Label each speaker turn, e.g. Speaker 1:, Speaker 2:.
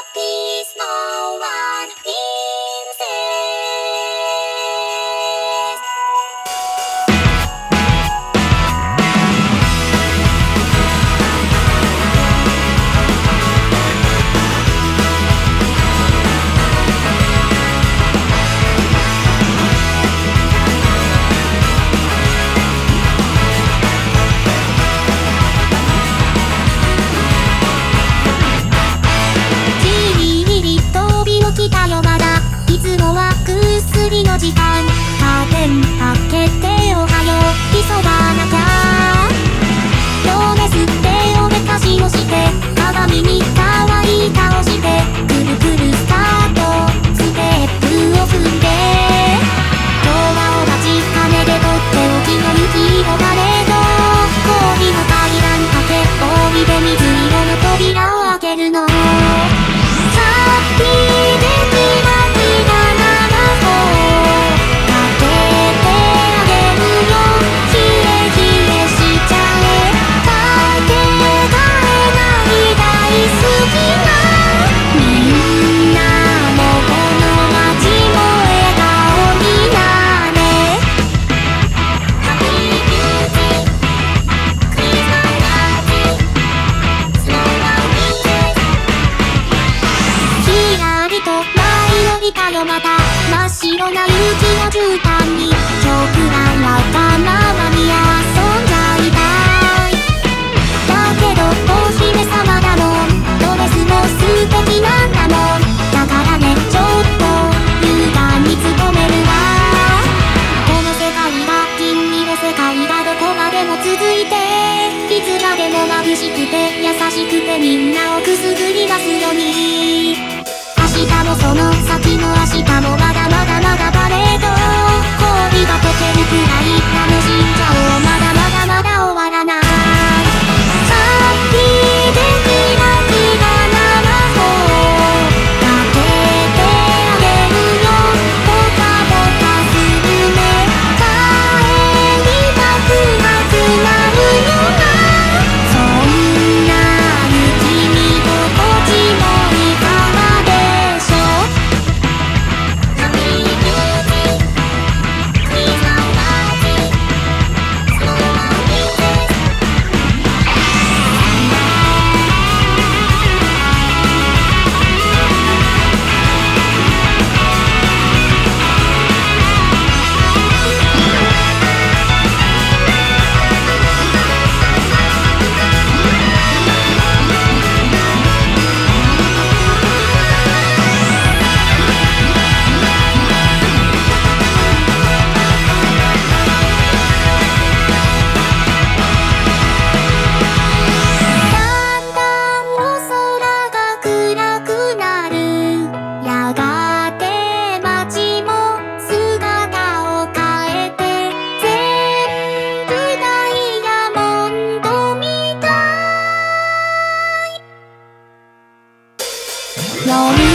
Speaker 1: peace no one feels safe. 来たよまだいつもは薬の時間カーテン開けておはよう急がなきゃドレスっておめかしをして鏡に可愛い顔してくるくるスカートステップを踏んで今日はお待ちかねでとっておきの雪のパレード氷の階段駆け氷で水色の扉を開けるのまた真っ白な雪の絨毯に今日くらいわがままに遊んじゃいたいだけどお姫様だもんドレスも素敵なんだもんだからねちょっと勇敢に努めるわこの世界が君の世界がどこまでも続いていつまでも眩しくて優しくてみんなをくすぐり出すように明日もその先の明日もまだまだまだパレード氷が溶けるくらい楽しんじゃおうまだまだまだ終わらないさっきでキラキラな魔法かけてあげるよポカポカするね帰りたくなくなるよなそんな雪見心地もいかがで夜